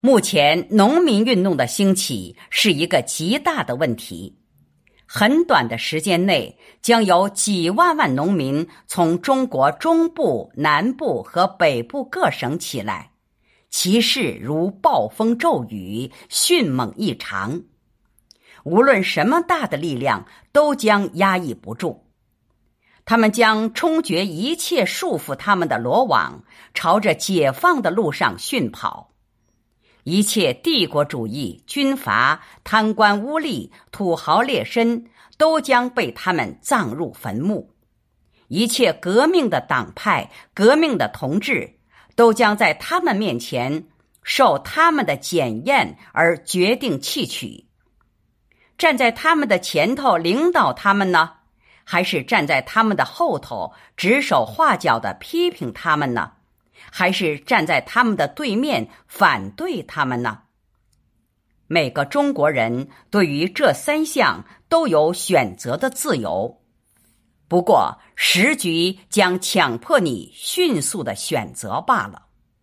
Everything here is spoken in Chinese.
目前农民运动的兴起是一个极大的问题，很短的时间内将有几万万农民从中国中部、南部和北部各省起来，其势如暴风骤雨，迅猛异常。无论什么大的力量都将压抑不住，他们将冲决一切束缚他们的罗网，朝着解放的路上迅跑。一切帝国主义、军阀、贪官污吏、土豪劣绅都将被他们葬入坟墓，一切革命的党派、革命的同志都将在他们面前受他们的检验而决定弃取。站在他们的前头领导他们呢，还是站在他们的后头指手画脚地批评他们呢？还是站在他们的对面反对他们呢？每个中国人对于这三项都有选择的自由，不过时局将强迫你迅速的选择罢了。